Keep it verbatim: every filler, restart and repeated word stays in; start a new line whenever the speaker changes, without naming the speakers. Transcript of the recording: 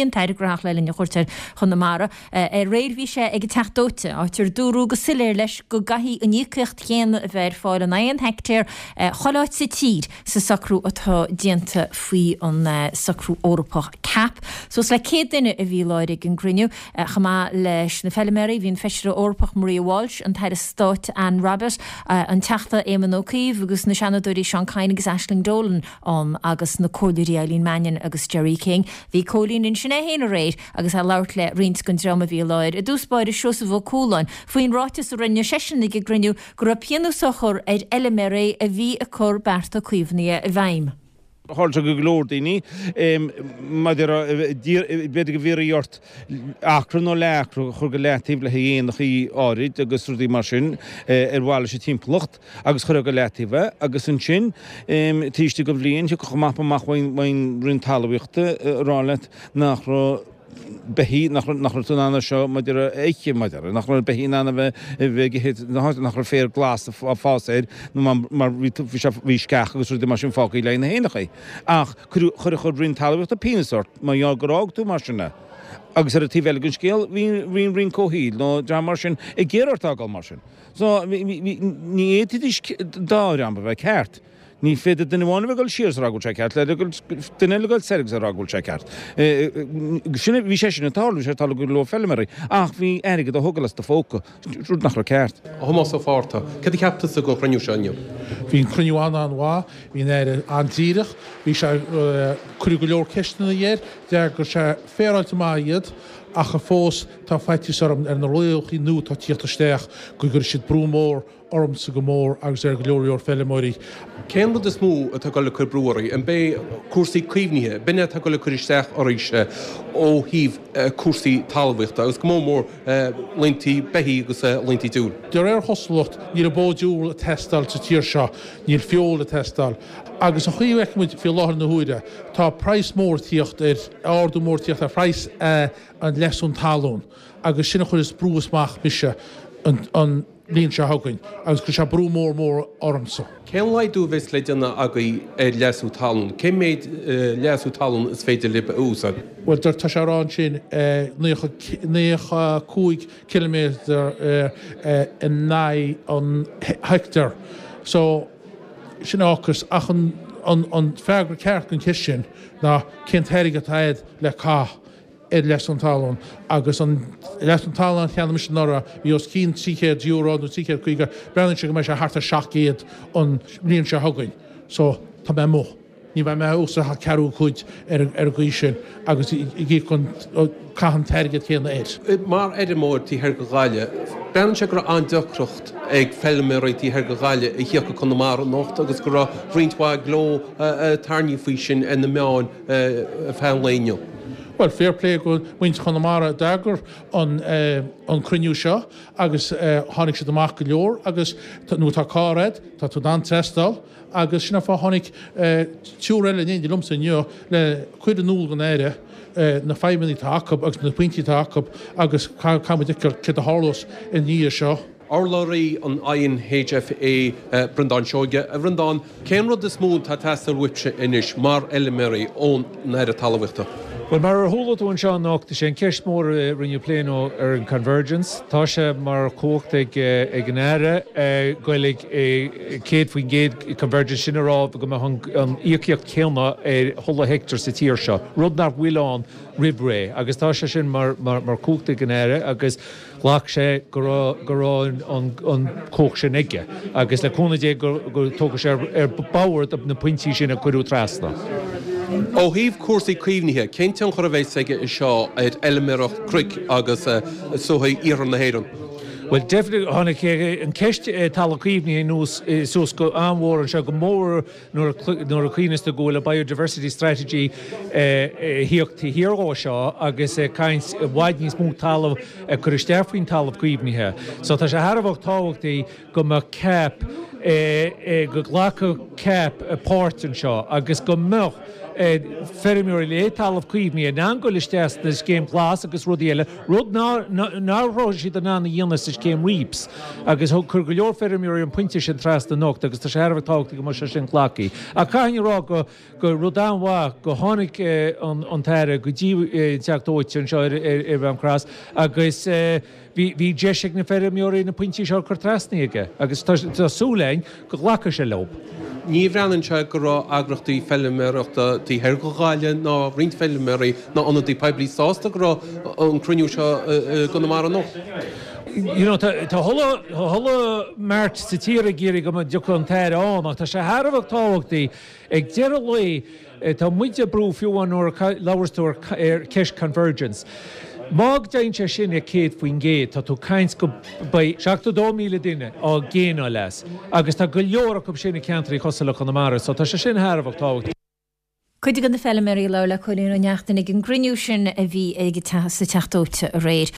blion tair grach le linn chuirteir chun na mara é réir bhí sé ag techtdóte áitir dúrú go silir leis go gahí a níocht chéan a bheit fáil an aon hectéir choláit sa tír sa sacrú atá dianta faoi an sacrú Eorpach cap. So le cé duine a bhí leidig an griniú chamá leis na felliméí hín feisire Eorpach Maria Walsh an tair Stát Anne Rabbit an teachta Éamonn O'Keefe agus na seanadúirí Sean Cain agus Aisling Dolan an agus na cóidirí Eileen Mannion agus Jerry King. Bhí cólín in sinna héana réid agus a labhart le rint gon drama bhí leir. A dús bair is seosa bh cóláin faoin rátas a rinne seisianna go griniú gur a pianú sochor ar eileméré a bhí a cur berta cuimhní a bhaim.
Háilte go glór daoine beidir go bhíocht acran ó leacrú chur go letíh le dhéanach í áid agus rudí mar sin ar bhála sé timpplacht agus chur go letíbh agus an sin tíiste go bhlíonn go chumapamach bhain rinn talhaíochta rálet nach behí nach túna seo maidir éiche maidir nach behí anna bheith nach fér glas a fáséid mar bhí sceach agus ruúdi mar sin fácaí leina héanacha. Ach chur chur rinn talhaíocht a pínasort má jo gorág tú mar sinna. Agus ar a tíhheile gon scéal hín rinn cóhíil nó dra mar sin i ggéartágáil mar sin. So ní éidir dáram bheith ceart. Ní féidir duine bháinna bheith goil sios ragúil sé ceart, le duine le goil serigs a ragúil sé ceart. Sinna bhí sé sin atáú sé tal go le felliméí, ach bhí airigad a thugalas do fóca, rúd nach ra ceart.
Thomás ó fáta, cad ceaptas a go cruniú seanniu?
Bhín cruniú an an bhá, hín éire an tíirech, bhí sé chuú go leor ceistena dhéir, de gur sé féráilte máiad, ach a fós tá feitiús arm ar na roiilchaí nú tá tíochtta steach go gur siad brúmór orm sa go mór agus ar go leoríor felliméí.
Cén bud is mú atá go le chur brúirí an bé cuasaí cuimhnithe, binne atá go le chur isteach oríise ó híomh cuasaí talmhaíochta agus go mór lintí behí agus lintí dúil.
Deir ar hoslacht níl a bódúil a testáil sa tíir seo, níl fiol a testáil. Agus a chuíhheicmuid fi láthir na huaide, tá preis mór tíocht ar ardú mór tíocht a preis an leisún talún, agus sinna chuir is brúasmach mise an líon se hagainn, agus go se brú mór mór ormsa.
Cén leidú bheits le déanana agaí ar leasú talún? Cén méid leasú talún is féidir libe úsad?
Well, der tá sé rán sin níocha cúig kilométer in nai an hectar. So sin áchas ach an feagra ceart an kisin na cén teirig a taid le cá er leis an talún agus an leis an talún cheanna mis nora bhí os cín tíchéad euro nó tíchéad chuige breann se go meis a harta seachcéad an líon se hagainn. So tá mé mó. Ní bheith me úsa ha cearú chuid ar go sin agus i gí chun caihan teirgad chéanna éid.
Mar éidir mór tí thir go gáile, breann se gur an deachrucht ag felliméí tí thir go gáile i chiacha chun mar an nocht agus gur rintá gló tarniú faoi sin in na meáin fean léineo.
Well, fair play go wint Connemara dagger on uh, on cruniú seo agus uh, hánig sé amach go leor agus nó tá cáred tá tú dan testal agus sinna fá hánig uh, túúile in lumsa neo le chuid an núl gan éire uh, na feimimií tácab agus na pointí tácab agus caiidir ce a hálos in ní seo.
Orlóí an aon H F A uh, Brandán seoige a Brandán cén rud is smúd tá testar wipse inis mar eileméí ón néire talhaíochta.
Well, mar húlaún seo nachta sé ceist mór rinne pléno ar an Convergence, tá sé mar cócht ag ag an éire goillig céad faoin géad Convergence sin rá go an íoceocht céanna ar thola hectar sa tíir seo. Rud nach bhuileán ribré, agus tá sé sin mar cócht ag an éire agus lách sé gorá an cóch sin ige, agus le cóna dé gur tóga sé ar báhairt na pointí sin a chuirú trasna.
Ó híomh cuasaí cuimhnithe, cén tean chur a bheith aige i seo ar eileméireach cruic agus sothaí íar na héireann?
Well, definitely hánig an ceist talachíomhní nús sos go anmhór an se go mór nuair a chuoineasta go le biodiversity strategy híochttaí hiará seo agus caint bhaid níos mú talamh chur istearfaoin talamh cuimhnithe. So tá sé tharbh táhachttaí go mar cap go ghlacha cap apáirtan seo agus go mech ferimiúir le talamh cuimhní an angoil isteas na céim glas agus rudíile rud nárá si den ná dhéana sa céim rips agus thug chur go leor ferimiúir an puinte sin tras den nocht agus tá sé arbh táachta go mar sin chhlacaí. A caiinrá go go rudámhá go tháinig an teire go dtí teachtóid an seo ar bhean crás agus hí deisiigh na ferimiúirí na puintí seo chu trasnaige agus tásúlainn go ghlacha sé lob.
Ní bhreanann se go rá agrachtaí filmireachta tí heir go gáile ná rint filmirí ná anadí peblií sásta go rá an cruniú seo go na mar an nocht.
Tá thola mert sa tíra géirí go deú an teir anach tá sé tharbh táhachtaí ag dear le tá muide brú fiúháin lehairstúir ceis convergence. Mág dain sé sin ag céad faoin géad tá tú cains go seachtó míle duine á géana leis, agus tá go leor go sinna ceantarí cosala chu na mar, so tá sé sin tharbh táhachtaí.
Cuidig an na felliméí le chuún neachtain ag an griniú sin a bhí ag sa teachtóte a réir.